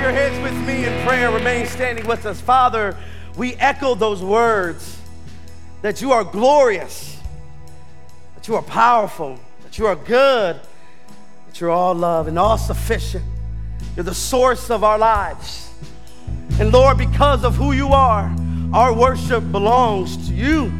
your heads with me in prayer. Remain standing with us. Father, we echo those words that you are glorious, that you are powerful, that you are good, that you're all love and all sufficient. You're the source of our lives. And Lord, because of who you are, our worship belongs to you.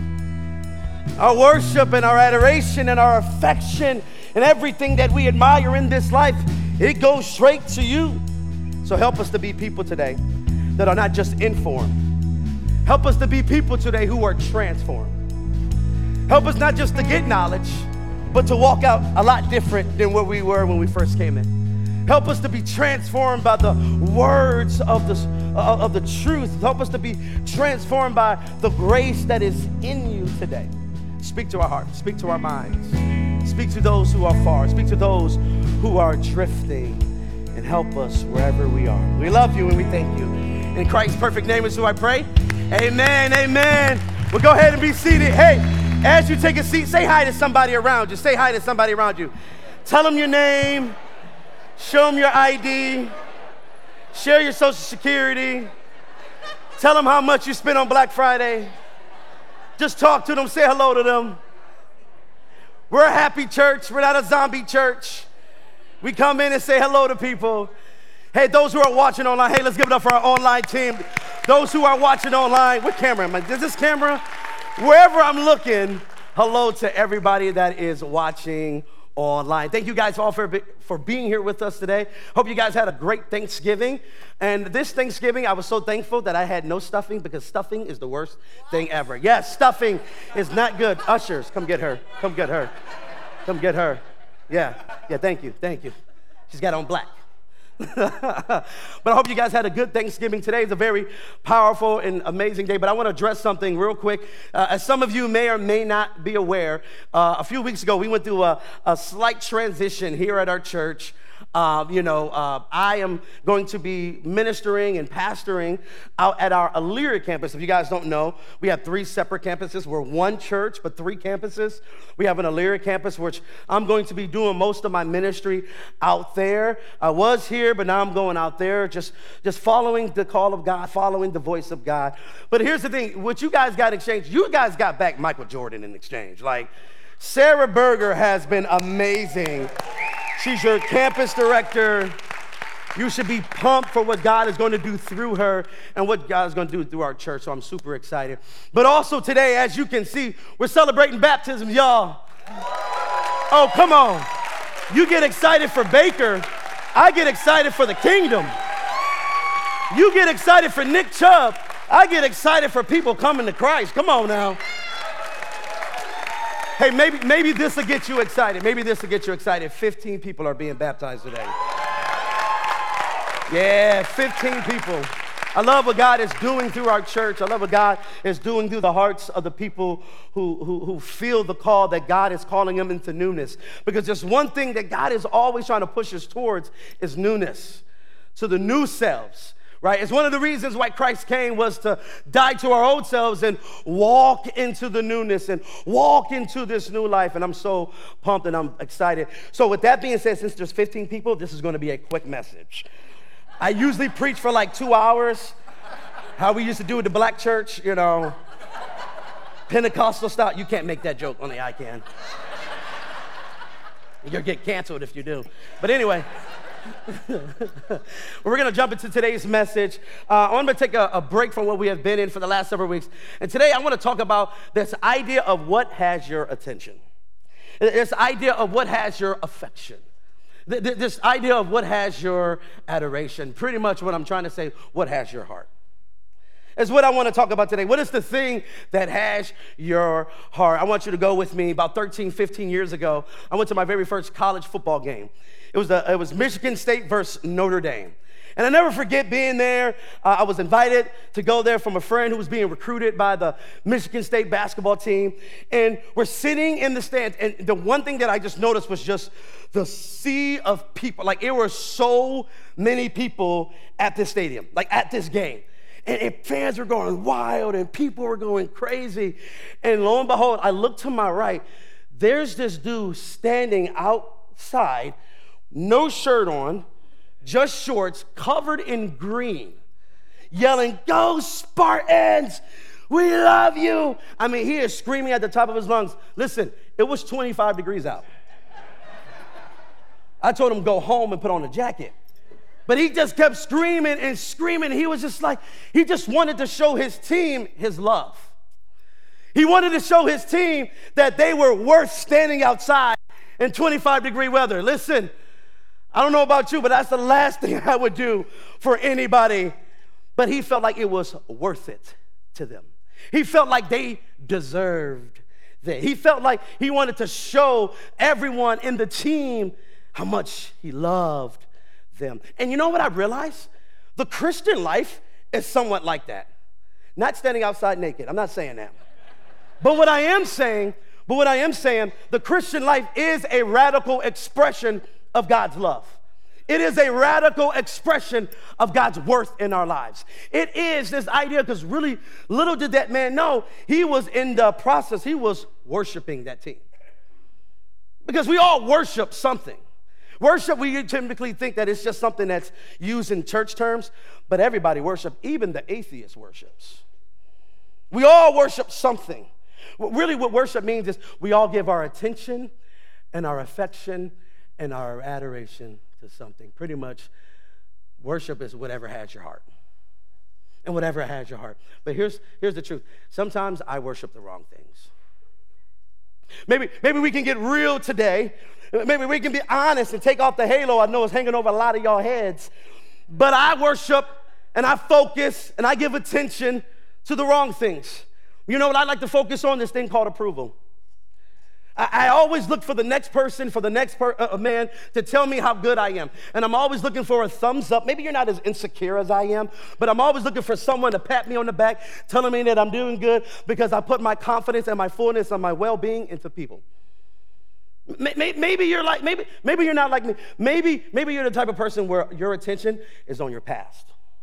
Our worship and our adoration and our affection and everything that we admire in this life, it goes straight to you. So help us to be people today that are not just informed. Help us to be people today who are transformed. Help us not just to get knowledge, but to walk out a lot different than what we were when we first came in. Help us to be transformed by the words of the truth. Help us to be transformed by the grace that is in you today. Speak to our hearts, speak to our minds, speak to those who are far, speak to those who are drifting, and help us wherever we are. We love you and we thank you. In Christ's perfect name is who I pray. Amen, amen. Well, go ahead and be seated. Hey, as you take a seat, say hi to somebody around you. Say hi to somebody around you. Tell them your name, show them your ID, share your social security, tell them how much you spent on Black Friday. Just talk to them, say hello to them. We're a happy church. We're not a zombie church. We come in and say hello to people. Hey, those who are watching online, hey, let's give it up for our online team. Those who are watching online, what camera am I? Is this camera? Wherever I'm looking, hello to everybody that is watching online. Thank you guys all for being here with us today. Hope you guys had a great Thanksgiving. And this Thanksgiving, I was so thankful that I had no stuffing, because stuffing is the worst thing ever. Yes, stuffing is not good. Ushers, come get her. Come get her. Come get her. Yeah, thank you. She's got on black. But I hope you guys had a good Thanksgiving. Today is a very powerful and amazing day, but I want to address something real quick. As some of you may or may not be aware, a few weeks ago, we went through a slight transition here at our church. I am going to be ministering and pastoring out at our Elyria campus. If you guys don't know, we have 3 separate campuses. We're one church, but 3 campuses. We have an Elyria campus, which I'm going to be doing most of my ministry out there. I was here, but now I'm going out there, just following the call of God, following the voice of God. But here's the thing, what you guys got in exchange, you guys got back Michael Jordan in exchange. Like, Sarah Berger has been amazing. She's your campus director. You should be pumped for what God is going to do through her and what God is going to do through our church. So I'm super excited. But also today, as you can see, we're celebrating baptisms, y'all. Oh, come on. You get excited for Baker. I get excited for the kingdom. You get excited for Nick Chubb. I get excited for people coming to Christ. Come on now. Hey, maybe this will get you excited. Maybe this will get you excited. 15 people are being baptized today. Yeah, 15 people. I love what God is doing through our church. I love what God is doing through the hearts of the people who feel the call that God is calling them into newness. Because there's one thing that God is always trying to push us towards is newness. To the new selves. Right? It's one of the reasons why Christ came, was to die to our old selves and walk into the newness and walk into this new life. And I'm so pumped and I'm excited. So with that being said, since there's 15 people, this is going to be a quick message. I usually preach for like 2 hours, how we used to do at the black church, Pentecostal style. You can't make that joke, only I can. You'll get canceled if you do. But anyway. We're going to jump into today's message. I'm going to take a break from what we have been in for the last several weeks. And today I want to talk about this idea of what has your attention. This idea of what has your affection. This idea of what has your adoration. Pretty much what I'm trying to say, what has your heart. Is what I want to talk about today. What is the thing that has your heart? I want you to go with me. About 13, 15 years ago, I went to my very first college football game. It was Michigan State versus Notre Dame. And I never forget being there. I was invited to go there from a friend who was being recruited by the Michigan State basketball team. And we're sitting in the stands. And the one thing that I just noticed was just the sea of people. Like, it were so many people at this stadium, like at this game. And fans were going wild and people were going crazy. And lo and behold, I look to my right. There's this dude standing outside, no shirt on, just shorts, covered in green, yelling, "Go Spartans! We love you!" I mean, he is screaming at the top of his lungs. Listen, it was 25 degrees out. I told him go home and put on a jacket. But he just kept screaming and screaming. He was just like, he just wanted to show his team his love. He wanted to show his team that they were worth standing outside in 25-degree weather. Listen, I don't know about you, but that's the last thing I would do for anybody. But he felt like it was worth it to them. He felt like they deserved that. He felt like he wanted to show everyone in the team how much he loved them. And you know what I realized? The Christian life is somewhat like that. Not standing outside naked. I'm not saying that. But what I am saying, the Christian life is a radical expression of God's love. It is a radical expression of God's worth in our lives. It is this idea, because really little did that man know, he was in the process, he was worshiping that team. Because we all worship something. Worship, we typically think that it's just something that's used in church terms, but everybody worships, even the atheist worships. We all worship something. Really what worship means is we all give our attention and our affection and our adoration to something. Pretty much, worship is whatever has your heart. And whatever has your heart. But here's the truth. Sometimes I worship the wrong things. Maybe we can get real today. Maybe we can be honest and take off the halo I know is hanging over a lot of y'all heads. But I worship and I focus and I give attention to the wrong things. You know what I like to focus on? This thing called approval. I always look for the next person, for the next man to tell me how good I am. And I'm always looking for a thumbs up. Maybe you're not as insecure as I am, but I'm always looking for someone to pat me on the back, telling me that I'm doing good because I put my confidence and my fullness and my well-being into people. Maybe you're like, maybe you're not like me. Maybe you're the type of person where your attention is on your past.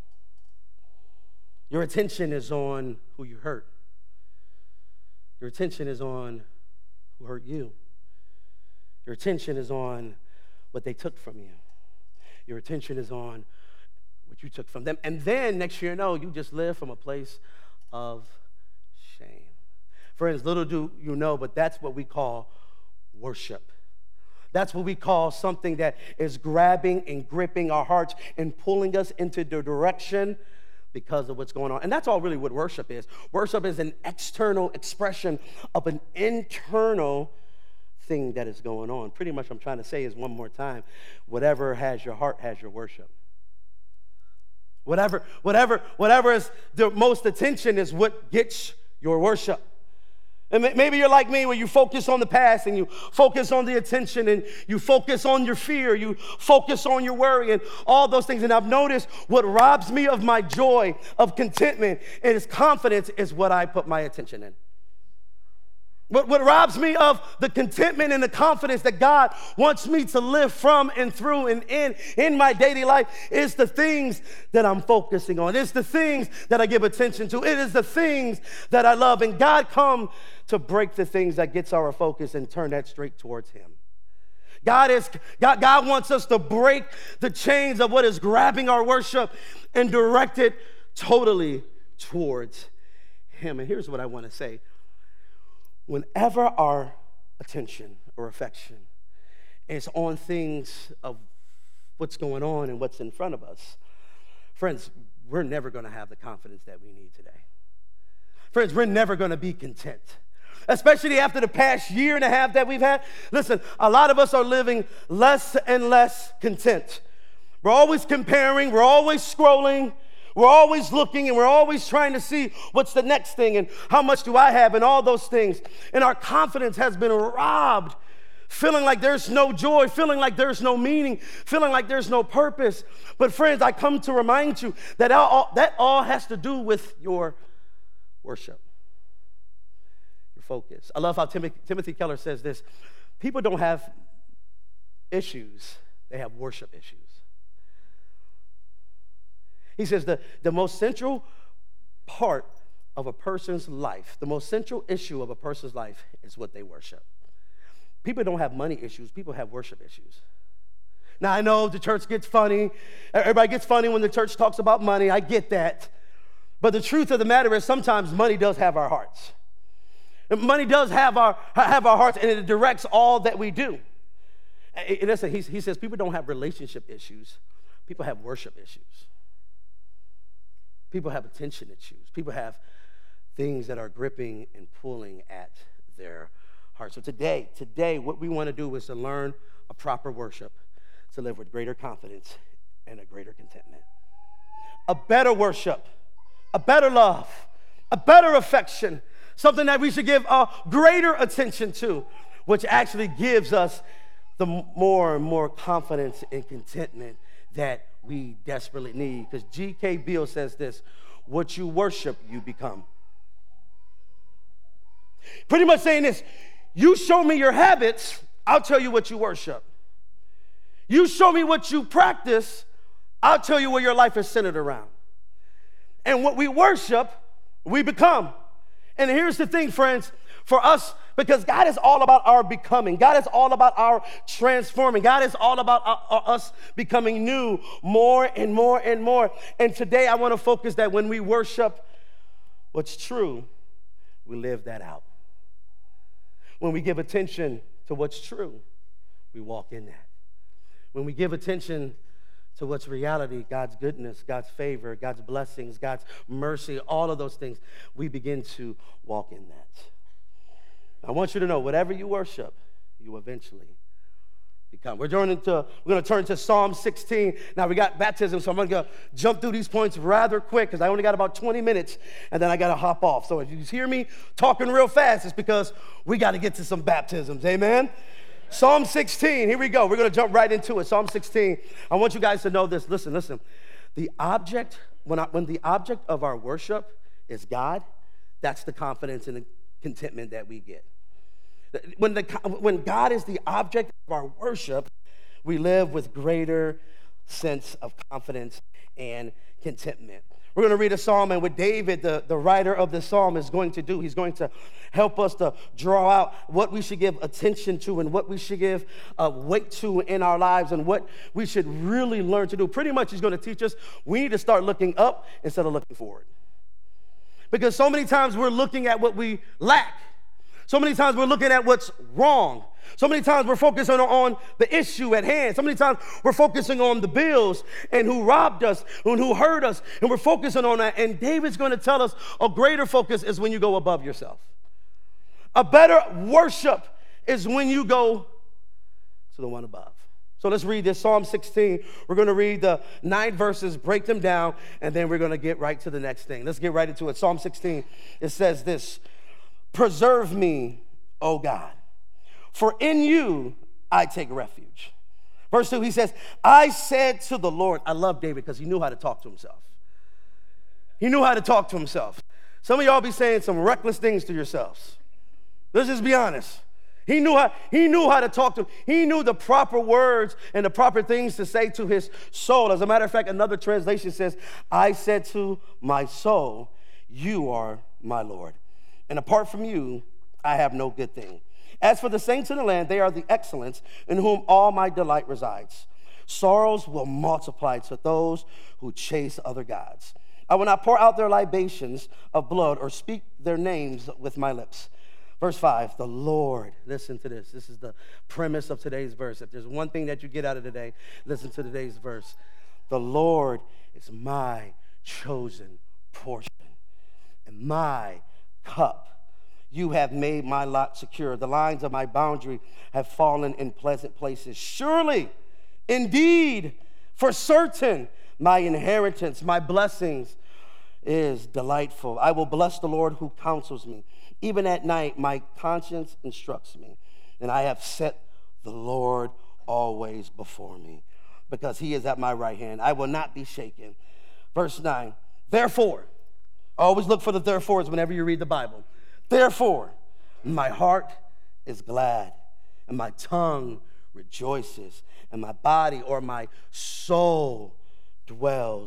Your attention is on who you hurt. Your attention is on who hurt you. Your attention is on what they took from you. Your attention is on what you took from them. And then next year, you just live from a place of shame. Friends, little do you know, but that's what we call worship. That's what we call something that is grabbing and gripping our hearts and pulling us into the direction because of what's going on. And that's all really what worship is. Worship is an external expression of an internal thing that is going on. Pretty much I'm trying to say is one more time, whatever has your heart has your worship. Whatever is the most attention is what gets your worship. And maybe you're like me where you focus on the past and you focus on the attention and you focus on your fear, you focus on your worry and all those things. And I've noticed what robs me of my joy, of contentment, and its confidence is what I put my attention in. What robs me of the contentment and the confidence that God wants me to live from and through and in my daily life is the things that I'm focusing on. It's the things that I give attention to. It is the things that I love. And God come to break the things that gets our focus and turn that straight towards Him. God wants us to break the chains of what is grabbing our worship and direct it totally towards Him. And here's what I want to say. Whenever our attention or affection is on things of what's going on and what's in front of us, friends, we're never going to have the confidence that we need today. Friends, we're never going to be content, especially after the past year and a half that we've had. Listen, a lot of us are living less and less content. We're always comparing, we're always scrolling, we're always looking, and we're always trying to see what's the next thing and how much do I have and all those things. And our confidence has been robbed, feeling like there's no joy, feeling like there's no meaning, feeling like there's no purpose. But friends, I come to remind you that that all has to do with your worship, your focus. I love how Timothy Keller says this. People don't have issues, they have worship issues. He says the most central part of a person's life, the most central issue of a person's life is what they worship. People don't have money issues. People have worship issues. Now, I know the church gets funny. Everybody gets funny when the church talks about money. I get that. But the truth of the matter is sometimes money does have our hearts. Money does have our hearts, and it directs all that we do. And listen, he says people don't have relationship issues. People have worship issues. People have attention issues. People have things that are gripping and pulling at their hearts. So today, what we want to do is to learn a proper worship, to live with greater confidence and a greater contentment. A better worship, a better love, a better affection, something that we should give a greater attention to, which actually gives us the more and more confidence and contentment that we desperately need. Because G.K. Beale says this, what you worship, you become. Pretty much saying this, you show me your habits, I'll tell you what you worship. You show me what you practice, I'll tell you what your life is centered around. And what we worship, we become. And here's the thing, friends, for us, because God is all about our becoming. God is all about our transforming. God is all about us becoming new more and more and more. And today I want to focus that when we worship what's true, we live that out. When we give attention to what's true, we walk in that. When we give attention to what's reality, God's goodness, God's favor, God's blessings, God's mercy, all of those things, we begin to walk in that. I want you to know, whatever you worship, you eventually become. We're going to turn to Psalm 16. Now, we got baptism, so I'm going to jump through these points rather quick because I only got about 20 minutes, and then I got to hop off. So if you hear me talking real fast, it's because we got to get to some baptisms. Amen? Psalm 16, here we go. We're going to jump right into it. Psalm 16. I want you guys to know this. Listen. The object, when the object of our worship is God, that's the confidence and the contentment that we get. When God is the object of our worship, we live with greater sense of confidence and contentment. We're going to read a psalm, and what David, the writer of the psalm, is going to do, he's going to help us to draw out what we should give attention to and what we should give weight to in our lives and what we should really learn to do. Pretty much he's going to teach us we need to start looking up instead of looking forward. Because so many times we're looking at what we lack. So many times we're looking at what's wrong. So many times we're focusing on the issue at hand. So many times we're focusing on the bills and who robbed us and who hurt us. And we're focusing on that. And David's going to tell us a greater focus is when you go above yourself. A better worship is when you go to the one above. So let's read this, Psalm 16. We're going to read the 9 verses, break them down, and then we're going to get right to the next thing. Let's get right into it. Psalm 16, it says this, preserve me, O God, for in you I take refuge. Verse 2, he says, I said to the Lord, I love David because he knew how to talk to himself. He knew how to talk to himself. Some of y'all be saying some reckless things to yourselves. Let's just be honest. He knew how to talk to him. He knew the proper words and the proper things to say to his soul. As a matter of fact, another translation says, I said to my soul, you are my Lord. And apart from you, I have no good thing. As for the saints in the land, they are the excellents in whom all my delight resides. Sorrows will multiply to those who chase other gods. I will not pour out their libations of blood or speak their names with my lips. Verse 5, the Lord, listen to this. This is the premise of today's verse. If there's one thing that you get out of today, listen to today's verse. The Lord is my chosen portion and my cup. You have made my lot secure. The lines of my boundary have fallen in pleasant places. Surely, indeed, for certain, my inheritance, my blessings is delightful. I will bless the Lord who counsels me. Even at night, my conscience instructs me. And I have set the Lord always before me, because he is at my right hand. I will not be shaken. Verse 9, therefore, always look for the therefores whenever you read the Bible. Therefore, my heart is glad, and my tongue rejoices, and my body or my soul dwells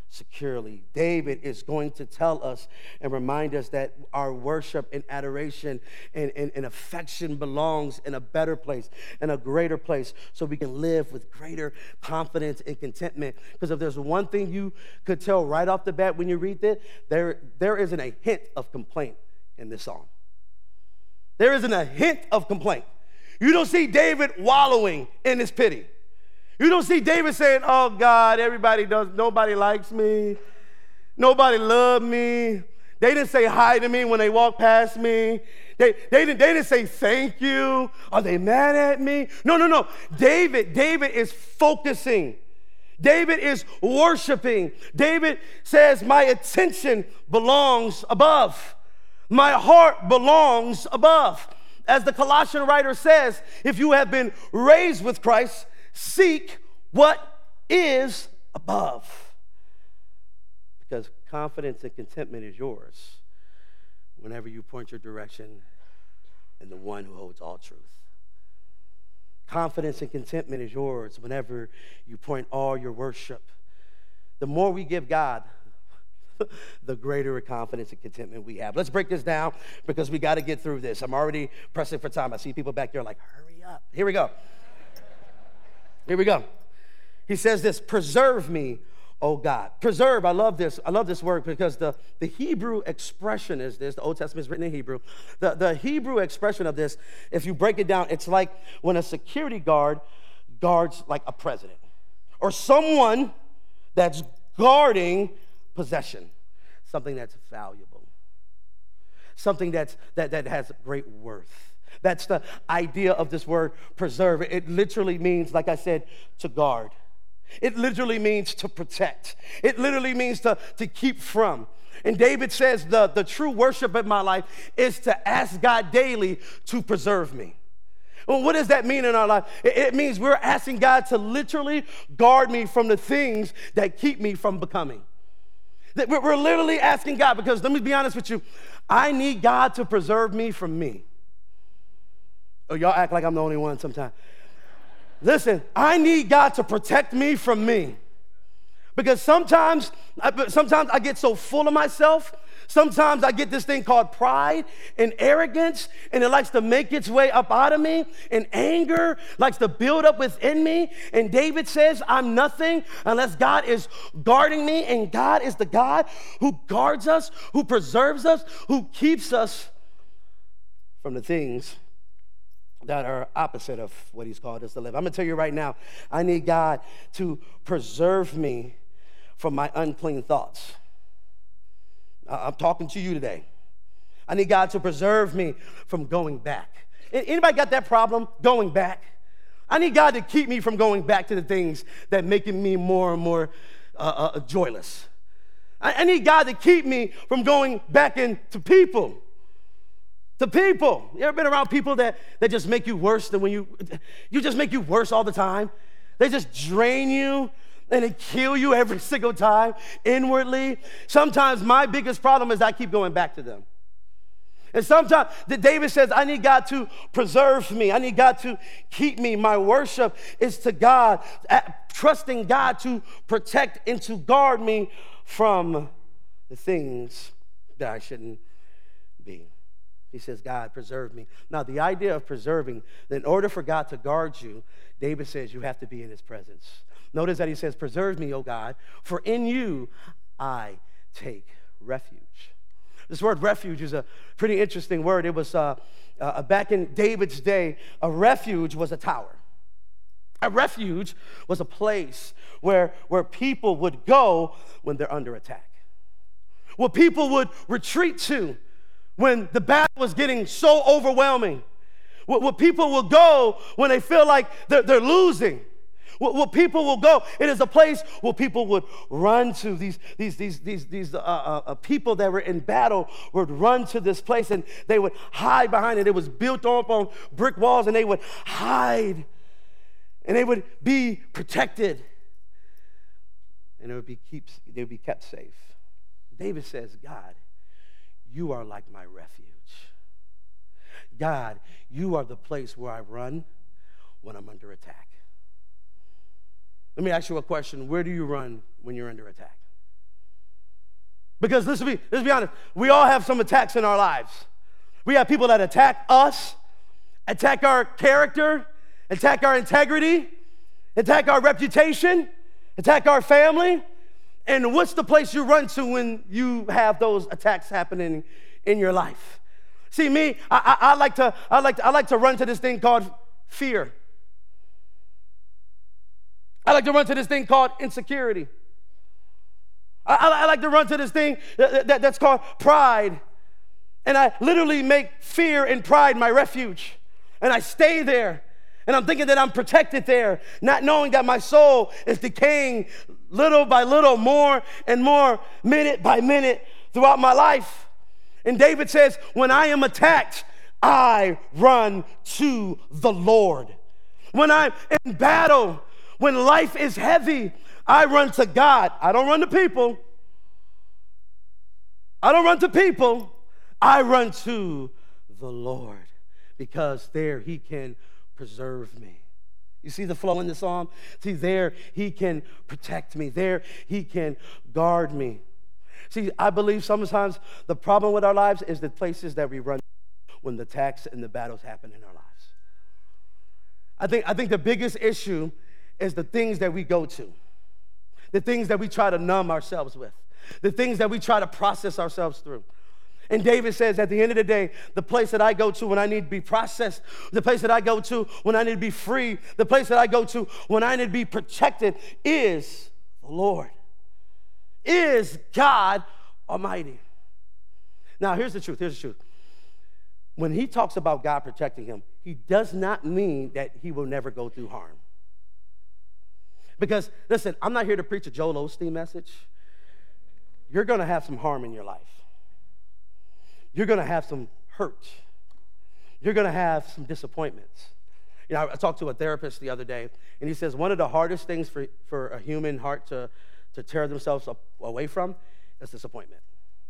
securely. David is going to tell us and remind us that our worship and adoration and affection belongs in a better place, in a greater place, so we can live with greater confidence and contentment. Because if there's one thing you could tell right off the bat when you read this, there isn't a hint of complaint in this song. There isn't a hint of complaint. You don't see David wallowing in his pity. You don't see David saying, oh God, nobody likes me. Nobody loved me. They didn't say hi to me when they walked past me. They didn't say thank you. Are they mad at me? No. David is focusing. David is worshiping. David says, my attention belongs above. My heart belongs above. As the Colossian writer says, if you have been raised with Christ, seek what is above. Because confidence and contentment is yours whenever you point your direction in the one who holds all truth. Confidence and contentment is yours whenever you point all your worship. The more we give God, the greater confidence and contentment we have. Let's break this down because we got to get through this. I'm already pressing for time. I see people back there like, hurry up. Here we go. He says this, preserve me, O God. Preserve, I love this word because the Hebrew expression is this. The Old Testament is written in Hebrew. The Hebrew expression of this, if you break it down, it's like when a security guard guards like a president or someone that's guarding possession, something that's valuable, something that has great worth. That's the idea of this word preserve. It literally means, like I said, to guard. It literally means to protect. It literally means to keep from. And David says the true worship in my life is to ask God daily to preserve me. Well, what does that mean in our life? It means we're asking God to literally guard me from the things that keep me from becoming. That we're literally asking God, because let me be honest with you, I need God to preserve me from me. Oh, y'all act like I'm the only one sometimes. Listen, I need God to protect me from me. Because sometimes I get so full of myself. Sometimes I get this thing called pride and arrogance, and it likes to make its way up out of me, and anger likes to build up within me. And David says, I'm nothing unless God is guarding me, and God is the God who guards us, who preserves us, who keeps us from the things that are opposite of what he's called us to live. I'm going to tell you right now, I need God to preserve me from my unclean thoughts. I'm talking to you today. I need God to preserve me from going back. Anybody got that problem, going back? I need God to keep me from going back to the things that making me more and more joyless. I need God to keep me from going back into people. To people. You ever been around people that just make you worse than when you just make you worse all the time? They just drain you and they kill you every single time inwardly. Sometimes my biggest problem is I keep going back to them. And sometimes David says, I need God to preserve me. I need God to keep me. My worship is to God, trusting God to protect and to guard me from the things that I shouldn't be. He says, God, preserve me. Now, the idea of preserving, in order for God to guard you, David says you have to be in his presence. Notice that he says, preserve me, O God, for in you I take refuge. This word refuge is a pretty interesting word. It was, back in David's day, a refuge was a tower. A refuge was a place where people would go when they're under attack. Where people would retreat to when the battle was getting so overwhelming. Where people will go when they feel like they're losing. Where people will go. It is a place where people would run to. These people that were in battle would run to this place, and they would hide behind it. It was built up on brick walls, and they would hide, and they would be protected, and they would be kept safe. David says, God, you are like my refuge. God, you are the place where I run when I'm under attack. Let me ask you a question. Where do you run when you're under attack? Because let's be honest, we all have some attacks in our lives. We have people that attack us, attack our character, attack our integrity, attack our reputation, attack our family. And what's the place you run to when you have those attacks happening in your life? See, me, I like to run to this thing called fear. I like to run to this thing called insecurity. I like to run to this thing that's called pride. And I literally make fear and pride my refuge. And I stay there. And I'm thinking that I'm protected there, not knowing that my soul is decaying little by little, more and more, minute by minute throughout my life. And David says, when I am attacked, I run to the Lord. When I'm in battle, when life is heavy, I run to God. I don't run to people. I don't run to people. I run to the Lord, because there he can preserve me. You see the flow in the psalm? See, there he can protect me. There he can guard me. See, I believe sometimes the problem with our lives is the places that we run when the attacks and the battles happen in our lives. I think the biggest issue is the things that we go to, the things that we try to numb ourselves with, the things that we try to process ourselves through. And David says, at the end of the day, the place that I go to when I need to be processed, the place that I go to when I need to be free, the place that I go to when I need to be protected is the Lord, is God Almighty. Now, here's the truth. When he talks about God protecting him, he does not mean that he will never go through harm. Because, listen, I'm not here to preach a Joel Osteen message. You're going to have some harm in your life. You're going to have some hurt. You're going to have some disappointments. You know, I talked to a therapist the other day, and he says one of the hardest things for a human heart to tear themselves away from is disappointment.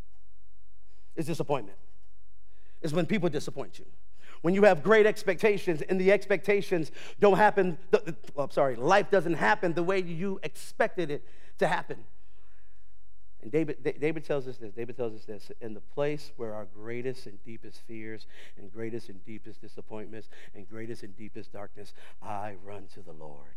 It's disappointment. It's when people disappoint you. When you have great expectations and the expectations don't happen, life doesn't happen the way you expected it to happen. And David tells us this, in the place where our greatest and deepest fears and greatest and deepest disappointments and greatest and deepest darkness, I run to the Lord.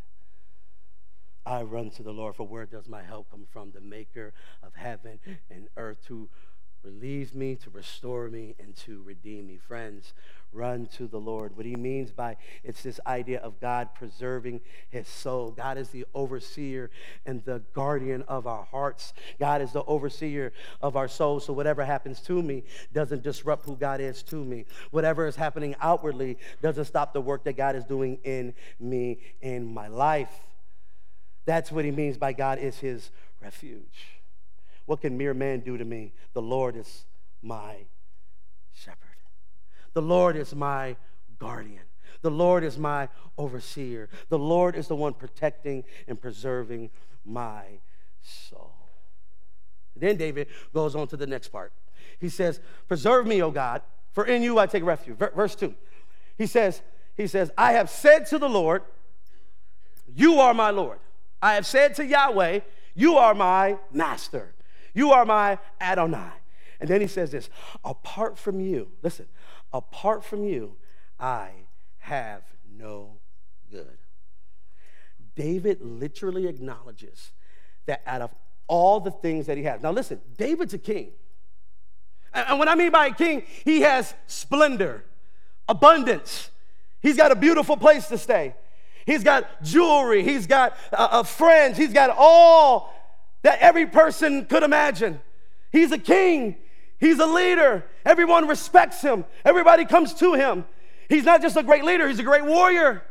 I run to the Lord, for where does my help come from? The maker of heaven and earth, to relieve me, to restore me, and to redeem me. Friends, run to the Lord. What he means by it's this idea of God preserving his soul. God is the overseer and the guardian of our hearts. God is the overseer of our souls. So whatever happens to me doesn't disrupt who God is to me. Whatever is happening outwardly doesn't stop the work that God is doing in me, in my life. That's what he means by God is his refuge. What can mere man do to me? The Lord is my shepherd. The Lord is my guardian. The Lord is my overseer. The Lord is the one protecting and preserving my soul. Then David goes on to the next part. He says, preserve me, O God, for in you I take refuge. Verse 2. He says, I have said to the Lord, you are my Lord. I have said to Yahweh, you are my master. You are my Adonai. And then he says this, apart from you, listen, apart from you, I have no good. David literally acknowledges that out of all the things that he has. Now listen, David's a king. And what I mean by a king, he has splendor, abundance. He's got a beautiful place to stay. He's got jewelry. He's got friends. He's got all that every person could imagine. He's a king. He's a leader. Everyone respects him. Everybody comes to him. He's not just a great leader. He's a great warrior.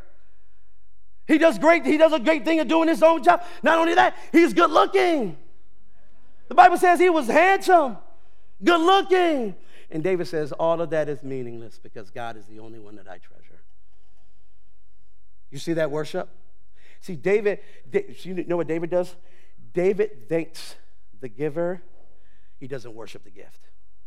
He does a great thing of doing his own job. Not only that, he's good looking. The Bible says he was handsome, good looking. And David says all of that is meaningless because God is the only one that I treasure. You see that worship? See, you know what David does? David thanks the giver. He doesn't worship the gift.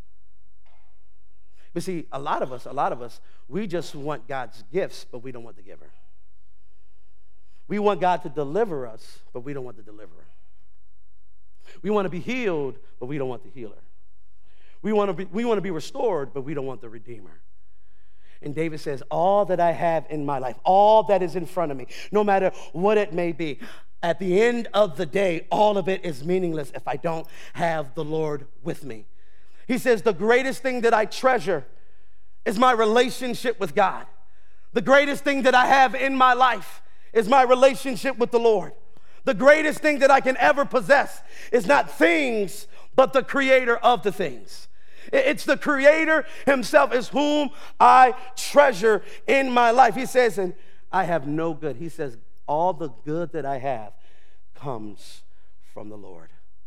But see, a lot of us, we just want God's gifts, but we don't want the giver. We want God to deliver us, but we don't want the deliverer. We want to be healed, but we don't want the healer. We want to be restored, but we don't want the Redeemer. And David says, all that I have in my life, all that is in front of me, no matter what it may be, at the end of the day, all of it is meaningless if I don't have the Lord with me. He says, the greatest thing that I treasure is my relationship with God. The greatest thing that I have in my life is my relationship with the Lord. The greatest thing that I can ever possess is not things, but the creator of the things. It's the creator himself is whom I treasure in my life. He says, and I have no good. He says, all the good that I have comes from the Lord.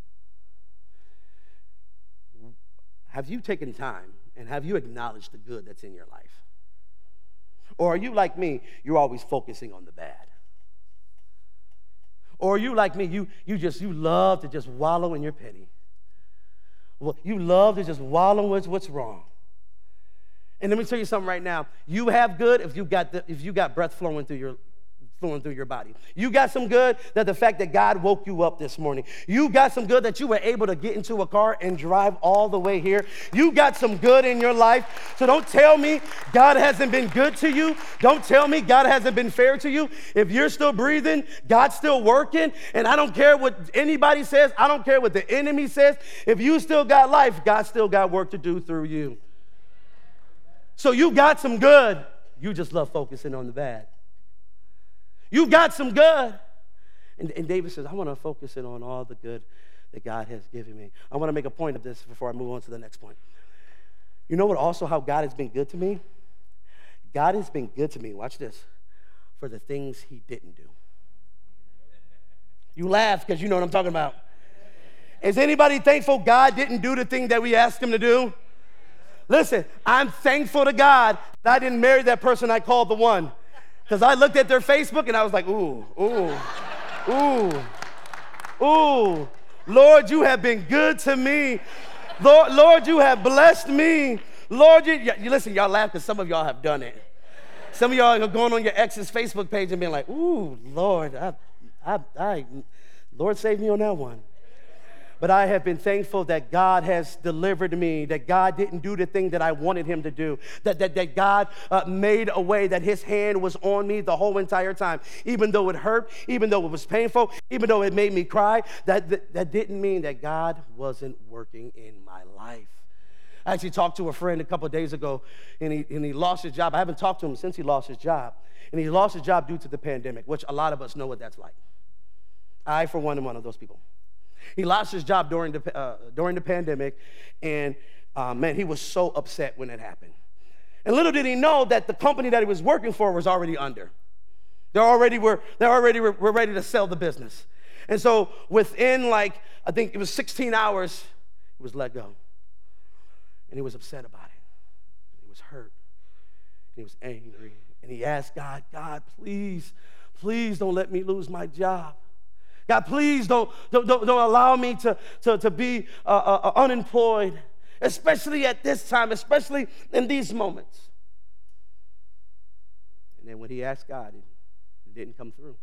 Have you taken time and have you acknowledged the good that's in your life? Or are you like me, you're always focusing on the bad? Or are you like me, you love to just wallow in your pity? Well, you love to just wallow in what's wrong. And let me tell you something right now. You have good if you got breath flowing through your body. You got some good that the fact that God woke you up this morning. You got some good that you were able to get into a car and drive all the way here. You got some good in your life. So don't tell me God hasn't been good to you. Don't tell me God hasn't been fair to you. If you're still breathing, God's still working. And I don't care what anybody says. I don't care what the enemy says. If you still got life, God still got work to do through you. So you got some good. You just love focusing on the bad. You got some good. And David says, I want to focus in on all the good that God has given me. I want to make a point of this before I move on to the next point. You know what also how God has been good to me? God has been good to me, watch this, for the things he didn't do. You laugh because you know what I'm talking about. Is anybody thankful God didn't do the thing that we asked him to do? Listen, I'm thankful to God that I didn't marry that person I called the one. Because I looked at their Facebook and I was like, ooh, Lord, you have been good to me. Lord, you have blessed me. Lord, you listen, y'all laugh because some of y'all have done it. Some of y'all are going on your ex's Facebook page and being like, ooh, Lord, Lord save me on that one. But I have been thankful that God has delivered me, that God didn't do the thing that I wanted him to do, that God made a way, that his hand was on me the whole entire time. Even though it hurt, even though it was painful, even though it made me cry, that didn't mean that God wasn't working in my life. I actually talked to a friend a couple of days ago, and he lost his job. I haven't talked to him since he lost his job. And he lost his job due to the pandemic, which a lot of us know what that's like. I, for one, am one of those people. He lost his job during the pandemic, and man, he was so upset when it happened. And little did he know that the company that he was working for was already under. They already were ready to sell the business. And so within I think it was 16 hours, he was let go. And he was upset about it. He was hurt. And he was angry. And he asked God, please don't let me lose my job. God, please don't allow me to be unemployed, especially at this time, especially in these moments. And then when he asked God, it didn't come through.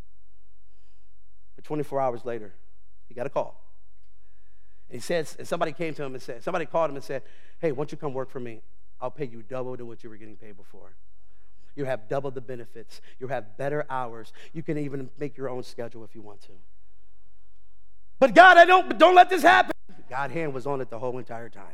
But 24 hours later, he got a call. And somebody came to him and said, somebody called him and said, hey, why don't you come work for me? I'll pay you double to what you were getting paid before. You have double the benefits. You have better hours. You can even make your own schedule if you want to. But God, don't let this happen. God's hand was on it the whole entire time.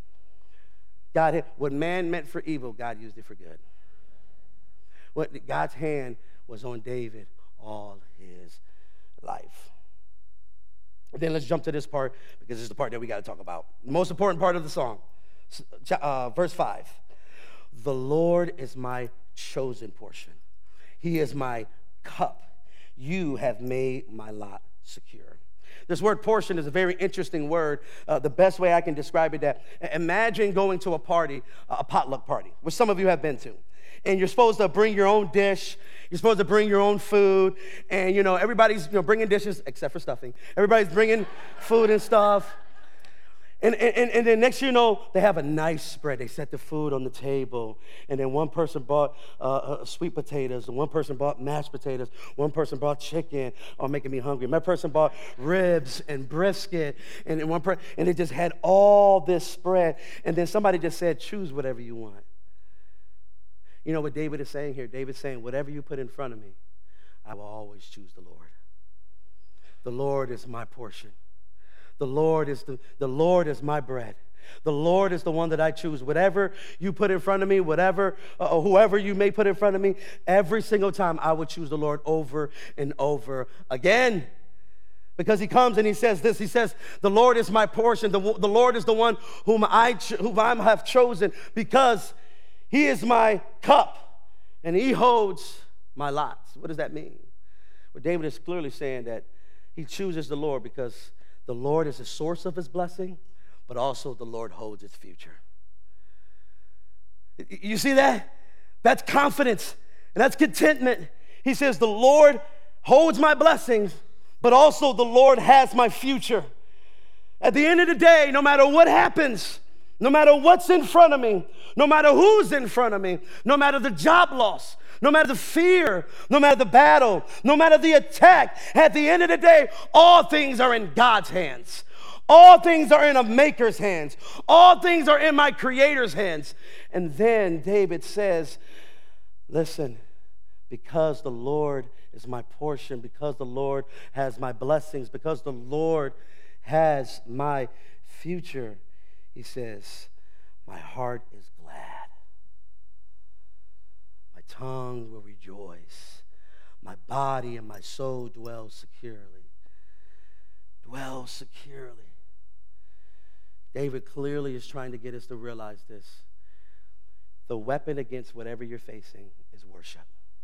What man meant for evil, God used it for good. God's hand was on David all his life. And then let's jump to this part because this is the part that we got to talk about. The most important part of the song, verse 5. The Lord is my chosen portion. He is my cup. You have made my lot secure. This word portion is a very interesting word. The best way I can describe it that imagine going to a party, a potluck party, which some of you have been to. And you're supposed to bring your own dish. You're supposed to bring your own food. And, everybody's bringing dishes except for stuffing. Everybody's bringing food and stuff. And then next you know, they have a nice spread. They set the food on the table. And then one person bought sweet potatoes. And one person bought mashed potatoes. One person bought chicken. Oh, making me hungry. Another person bought ribs and brisket. And then and they just had all this spread. And then somebody just said, choose whatever you want. You know what David is saying here? David's saying, whatever you put in front of me, I will always choose the Lord. The Lord is my portion. The Lord is my bread. The Lord is the one that I choose. Whatever you put in front of me, whoever you may put in front of me, every single time I would choose the Lord over and over again. Because he comes and he says this. He says, the Lord is my portion. The Lord is the one whom I have chosen because he is my cup and he holds my lots. What does that mean? Well, David is clearly saying that he chooses the Lord because the Lord is the source of his blessing, but also the Lord holds his future. You see that? That's confidence, and that's contentment. He says, the Lord holds my blessings, but also the Lord has my future. At the end of the day, no matter what happens, no matter what's in front of me, no matter who's in front of me, no matter the job loss, no matter the fear, no matter the battle, no matter the attack, at the end of the day, all things are in God's hands. All things are in a maker's hands. All things are in my creator's hands. And then David says, listen, because the Lord is my portion, because the Lord has my blessings, because the Lord has my future, he says, my heart is glad. My tongue will rejoice. My body and my soul dwell securely. Dwell securely. David clearly is trying to get us to realize this. The weapon against whatever you're facing is worship.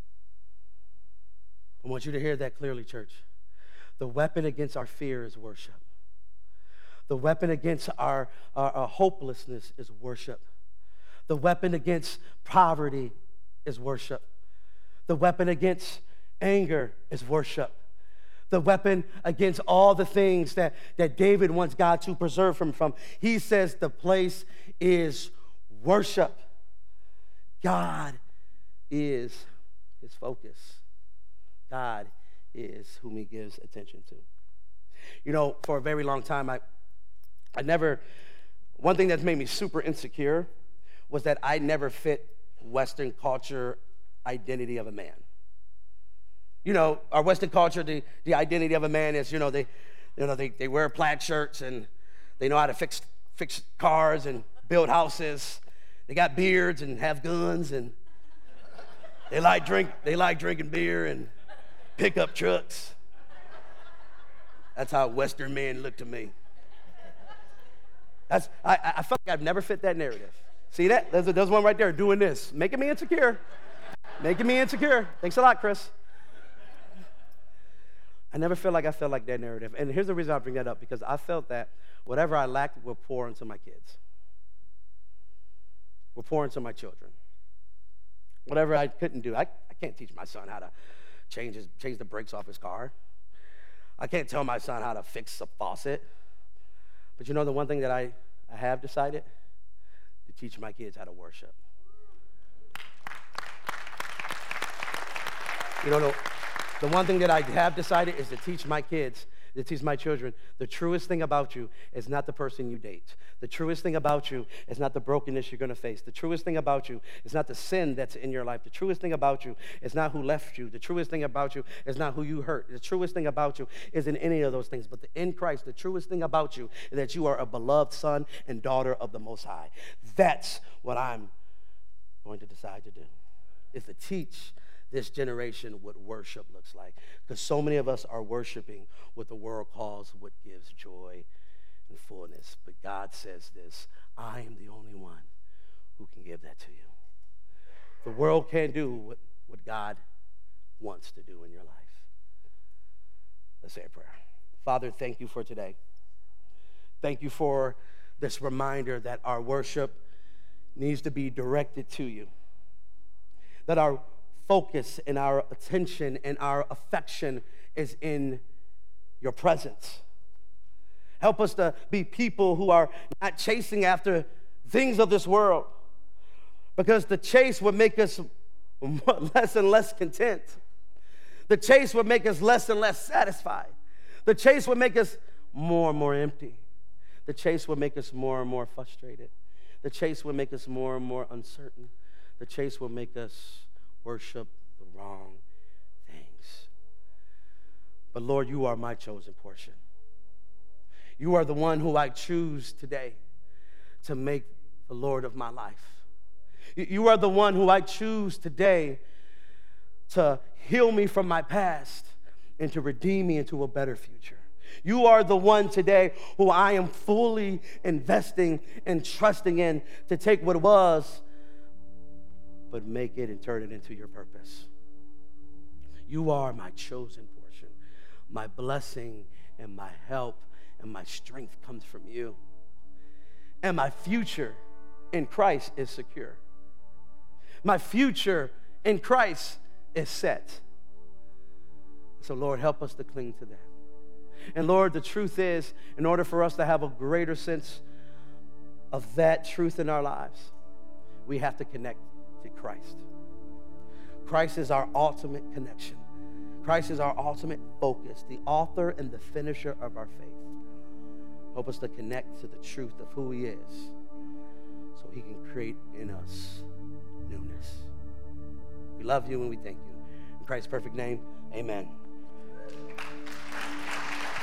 I want you to hear that clearly, church. The weapon against our fear is worship. The weapon against our hopelessness is worship. The weapon against poverty is worship. The weapon against anger is worship. The weapon against all the things that David wants God to preserve him from, he says the place is worship. God is his focus. God is whom he gives attention to. You know, for a very long time, one thing that's made me super insecure was that I never fit Western culture identity of a man. You know, our Western culture, the identity of a man is, they wear plaid shirts and they know how to fix cars and build houses. They got beards and have guns and they like drinking beer and pickup trucks. That's how Western men look to me. I felt like I've never fit that narrative. See that? There's one right there doing this, making me insecure. Making me insecure. Thanks a lot, Chris. I never felt like I felt like that narrative. And here's the reason I bring that up, because I felt that whatever I lacked will pour into my kids. Will pour into my children. Whatever I couldn't do, I can't teach my son how to change the brakes off his car. I can't tell my son how to fix a faucet. But you know the one thing that I have decided? To teach my kids how to worship. You know, the one thing that I have decided is to teach my kids, to teach my children, the truest thing about you is not the person you date. The truest thing about you is not the brokenness you're going to face. The truest thing about you is not the sin that's in your life. The truest thing about you is not who left you. The truest thing about you is not who you hurt. The truest thing about you isn't any of those things. But in Christ, the truest thing about you is that you are a beloved son and daughter of the Most High. That's what I'm going to decide to do, is to teach this generation what worship looks like. Because so many of us are worshiping what the world calls what gives joy and fullness. But God says this, I am the only one who can give that to you. The world can't do what God wants to do in your life. Let's say a prayer. Father, thank you for today. Thank you for this reminder that our worship needs to be directed to you. That our focus and our attention and our affection is in your presence. Help us to be people who are not chasing after things of this world, because the chase would make us less and less content. The chase would make us less and less satisfied. The chase would make us more and more empty. The chase would make us more and more frustrated. The chase would make us more and more uncertain. The chase will make us worship the wrong things. But Lord, you are my chosen portion. You are the one who I choose today to make the Lord of my life. You are the one who I choose today to heal me from my past and to redeem me into a better future. You are the one today who I am fully investing and trusting in to take what was, but make it and turn it into your purpose. You are my chosen portion. My blessing and my help and my strength comes from you. And my future in Christ is secure. My future in Christ is set. So, Lord, help us to cling to that. And, Lord, the truth is, in order for us to have a greater sense of that truth in our lives, we have to connect to Christ. Christ is our ultimate connection. Christ is our ultimate focus, the author and the finisher of our faith. Help us to connect to the truth of who he is so he can create in us newness. We love you and we thank you. In Christ's perfect name, amen.